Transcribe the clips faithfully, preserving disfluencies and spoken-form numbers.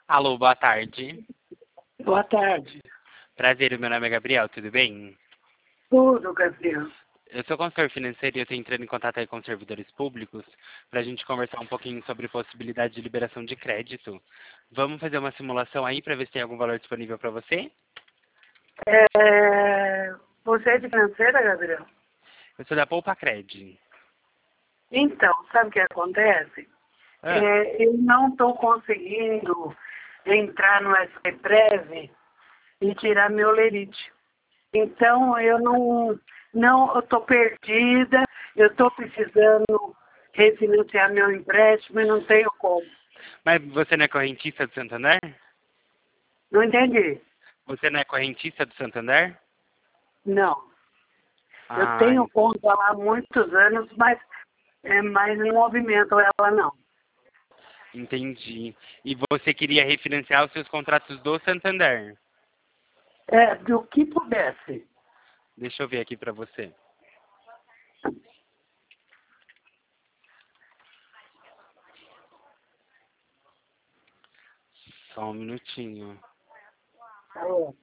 Alô, boa tarde. Boa tarde. Prazer, meu nome é Gabriel, tudo bem? Tudo, Gabriel. Eu sou consultor financeiro e eu estou entrando em contato aí com os servidores públicos para a gente conversar um pouquinho sobre possibilidade de liberação de crédito. Vamos fazer uma simulação aí para ver se tem algum valor disponível para você? É... Você é de financeira, Gabriel? Eu sou da Poupa Cred. Então, sabe o que acontece? Ah, É, eu não estou conseguindo entrar no S P Prev e tirar meu lerite. Então, eu não... não eu estou perdida, eu estou precisando refinanciar meu empréstimo e não tenho como. mas você não é correntista do Santander? Não entendi? Você não é correntista do Santander? Não. Eu Ah, tenho conta lá há muitos anos, mas, é, mas não movimento ela não. entendi. E você queria refinanciar os seus contratos do Santander? É, do que pudesse. Deixa eu ver aqui para você. Só um minutinho. Alô?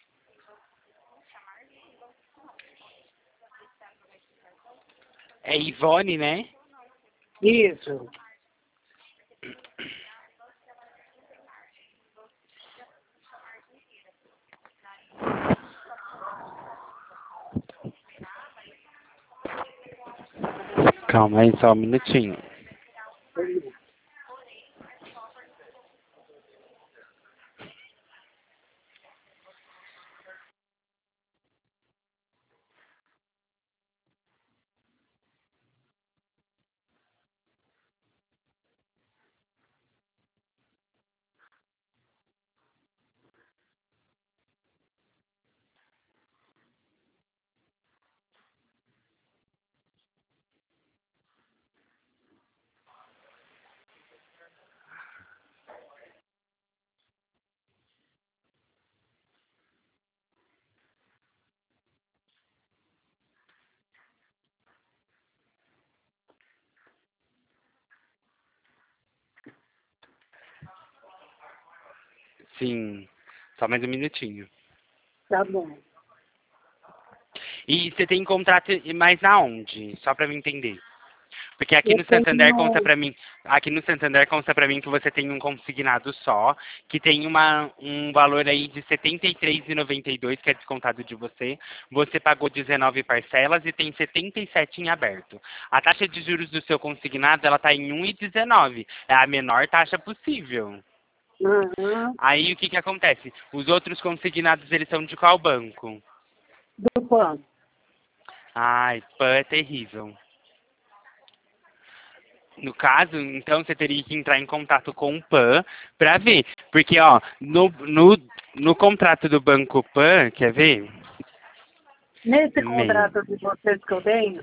É Ivone, né? Isso. Calma aí, só um minutinho. Sim, só mais um minutinho. Tá bom. E você tem contrato mais aonde? Só para me entender. Porque aqui Eu no Santander consta tenho... para mim, aqui no Santander consta para mim que você tem um consignado só, que tem uma, um valor aí de setenta e três reais e noventa e dois centavos, que é descontado de você. Você pagou dezenove parcelas e tem setenta e sete em aberto. A taxa de juros do seu consignado, ela tá em um vírgula dezenove. É a menor taxa possível. Uhum. Aí o que que acontece? Os outros consignados, eles são de qual banco? Do banco. Ai, Pan é terrível. No caso, então você teria que entrar em contato com o Pan para ver. Porque, ó, no, no, no contrato do Banco Pan, quer ver? Nesse Meio. contrato de vocês que eu tenho,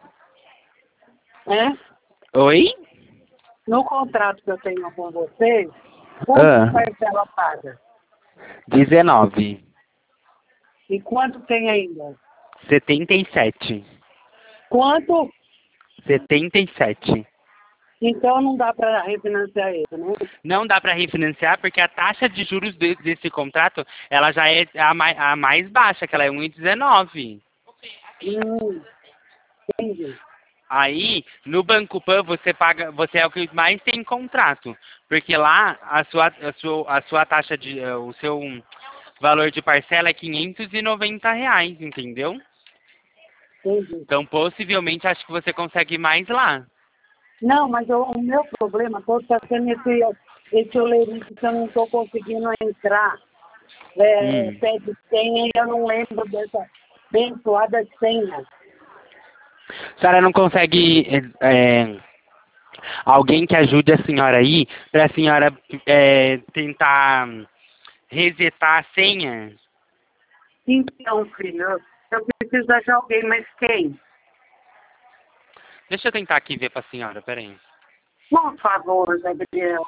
né? Oi? No contrato que eu tenho com vocês, quantas Ah, parcelas paga? dezenove. E quanto tem ainda? setenta e sete. Quanto? setenta e sete. Então não dá para refinanciar ele, né? Não dá para refinanciar porque a taxa de juros de- desse contrato, ela já é a mais, a mais baixa, que ela é um vírgula dezenove. Hum, entendi. Aí, no Banco Pan, você paga, você é o que mais tem contrato, porque lá a sua, a sua, a sua taxa de, eh, o seu valor de parcela é quinhentos e noventa reais, entendeu? Entendi. Então, possivelmente, acho que você consegue mais lá. Não, mas o, o meu problema todo está sendo esse, esse olerite que eu não estou conseguindo entrar. É, Hum. pede senha e eu não lembro dessa abençoada senha. A senhora não consegue eh, alguém que ajude a senhora aí, para a senhora eh, tentar resetar a senha? Então, filho, eu, eu preciso achar alguém, mas quem? Deixa eu tentar aqui ver para a senhora, peraí. Por favor, Gabriel.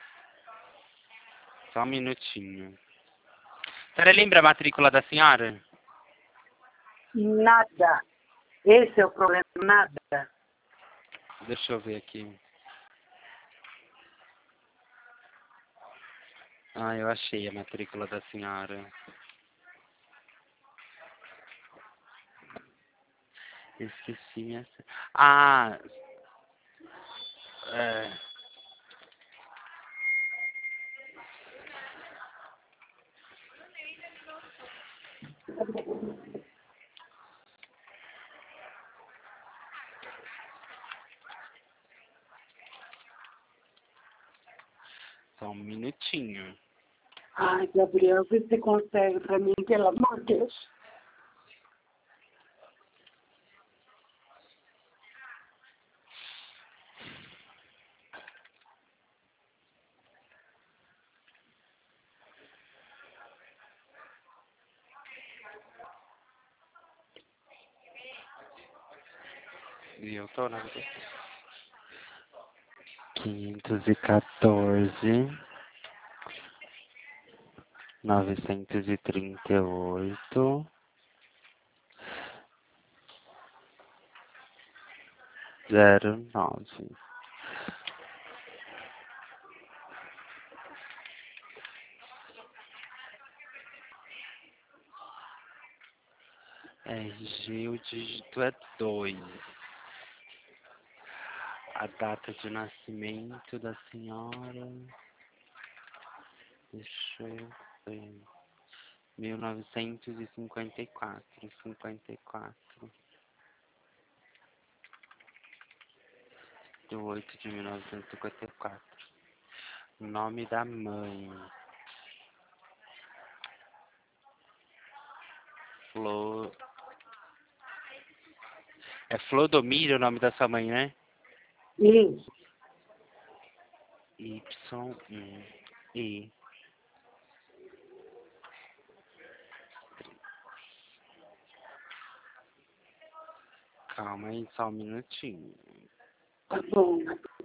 Só um minutinho. A senhora lembra a matrícula da senhora? Nada. Esse é o problema, nada. Deixa eu ver aqui. Ah, eu achei a matrícula da senhora. Esqueci essa. Ah, é. Só um minutinho. Ai, Gabriel, vê se você consegue pra mim, pelo amor de Deus. E eu tô na... quinhentos e quatorze, novecentos e trinta e oito, zero nove. R G, o dígito é dois. A data de nascimento da senhora... Deixa eu ver... mil novecentos e cinquenta e quatro, cinquenta e quatro. De oito de mil novecentos e cinquenta e quatro. Nome da mãe... Flor... É Flodomiro o nome da sua mãe, né? Isso. Y, um, E. Calma aí, só um minutinho. Tá bom.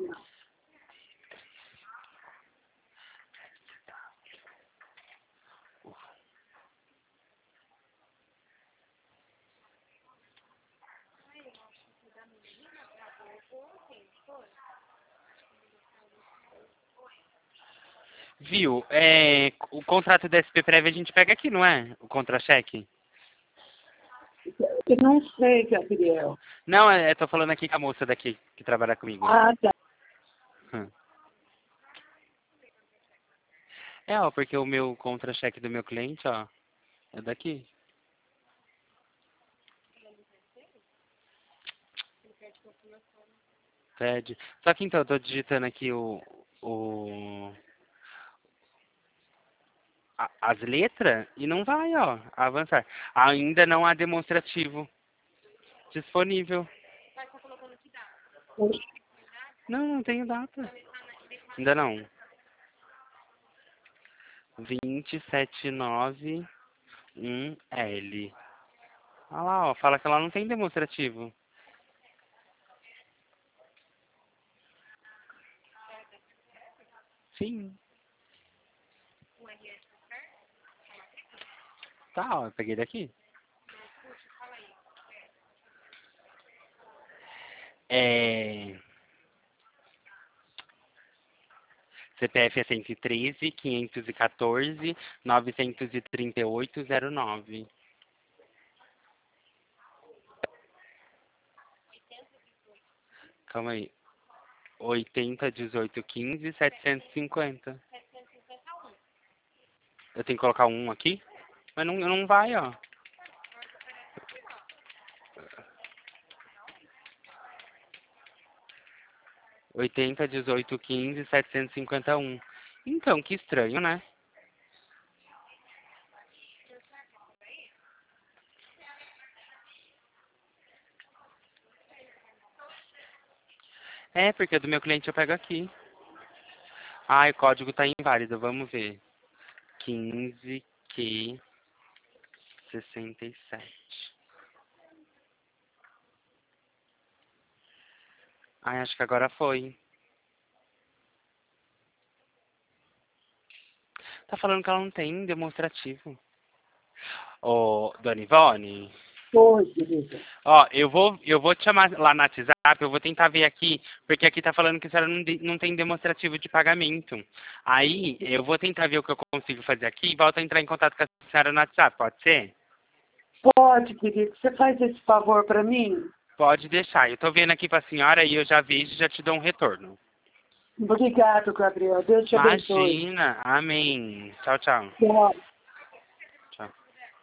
Viu? É, o contrato da S P Prévia a gente pega aqui, não é? O contra-cheque? Eu não sei, Gabriel. Não, é, tô falando aqui com a moça daqui que trabalha comigo. Ah, tá. Hum. É, ó, porque o meu contra-cheque do meu cliente, ó, é daqui. Pede. Só que então, eu tô digitando aqui o, o, a- as letras e não vai, ó, avançar. Ainda não há demonstrativo disponível. Não, não tenho data. Ainda não. vinte sete nove um L. Olha lá, ó, fala que ela não tem demonstrativo. Sim. Tá, ó, eu peguei daqui. É... C P F é cento e treze, quinhentos e quatorze, novecentos e trinta e oito, zero nove. Calma aí. oitenta, dezoito, quinze, setecentos e cinquenta. Eu tenho que colocar um aqui? Mas não, não vai, ó. oitenta, dezoito, quinze, setecentos e cinquenta e um. Então, que estranho, né? É, porque do meu cliente eu pego aqui. Ah, o código tá inválido, vamos ver. quinze Q sessenta e sete. Ai, acho que agora foi. Tá falando que ela não tem demonstrativo. Ô, Dona Ivone, Oi, querida. ó, eu vou, eu vou te chamar lá no WhatsApp. eu vou tentar ver aqui, porque aqui tá falando que a senhora não, de- não tem demonstrativo de pagamento. Aí, eu vou tentar ver o que eu consigo fazer aqui e volto a entrar em contato com a senhora no WhatsApp, pode ser? Pode, querido. Você faz esse favor para mim? Pode deixar. Eu tô vendo aqui pra senhora e eu já vejo e já te dou um retorno. Obrigado, Gabriel. Deus te abençoe. Imagina. Amém. Tchau, tchau. Tchau.